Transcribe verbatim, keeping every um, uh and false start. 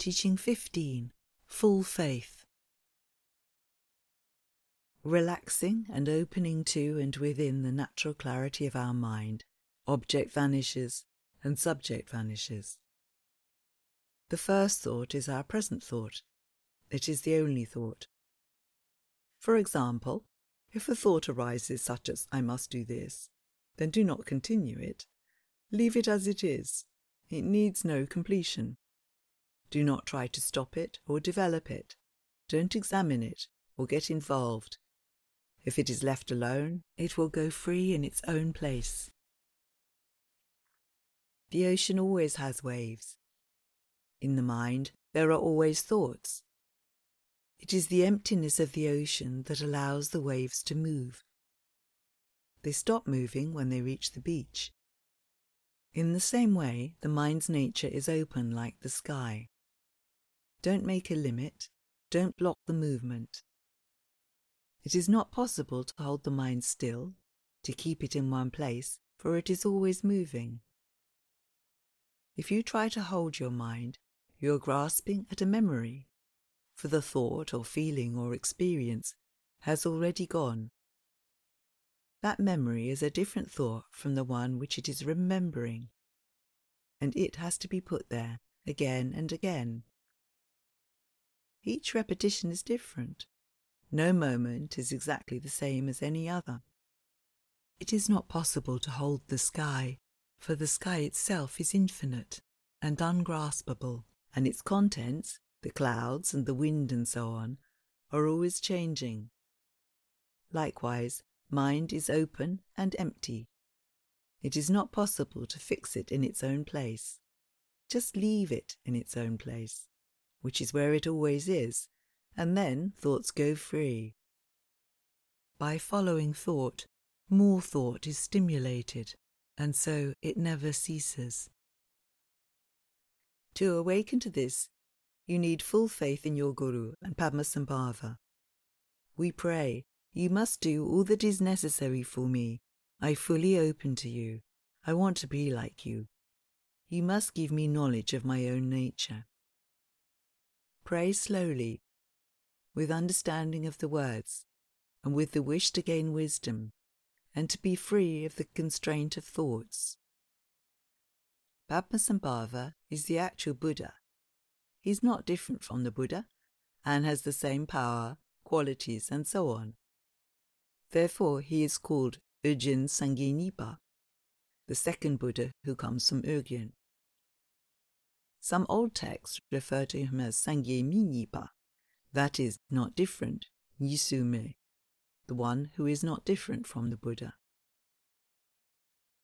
Teaching fifteen. Full Faith. Relaxing and opening to and within the natural clarity of our mind, object vanishes and subject vanishes. The first thought is our present thought. It is the only thought. For example, if a thought arises such as, I must do this, then do not continue it. Leave it as it is. It needs no completion. Do not try to stop it or develop it. Don't examine it or get involved. If it is left alone, it will go free in its own place. The ocean always has waves. In the mind, there are always thoughts. It is the emptiness of the ocean that allows the waves to move. They stop moving when they reach the beach. In the same way, the mind's nature is open like the sky. Don't make a limit. Don't block the movement. It is not possible to hold the mind still, to keep it in one place, for it is always moving. If you try to hold your mind, you are grasping at a memory, for the thought or feeling or experience has already gone. That memory is a different thought from the one which it is remembering, and it has to be put there again and again. Each repetition is different. No moment is exactly the same as any other. It is not possible to hold the sky, for the sky itself is infinite and ungraspable, and its contents, the clouds and the wind and so on, are always changing. Likewise, mind is open and empty. It is not possible to fix it in its own place. Just leave it in its own place, which is where it always is, and then thoughts go free. By following thought, more thought is stimulated, and so it never ceases. To awaken to this, you need full faith in your Guru and Padmasambhava. We pray, you must do all that is necessary for me. I fully open to you. I want to be like you. You must give me knowledge of my own nature. Pray slowly, with understanding of the words, and with the wish to gain wisdom, and to be free of the constraint of thoughts. Padmasambhava is the actual Buddha. He is not different from the Buddha, and has the same power, qualities, and so on. Therefore he is called Ujjain Sangye-Nipa, the second Buddha who comes from Ujjain. Some old texts refer to him as Sangye-Mi-Nipa, that is, not different, Nisume, the one who is not different from the Buddha.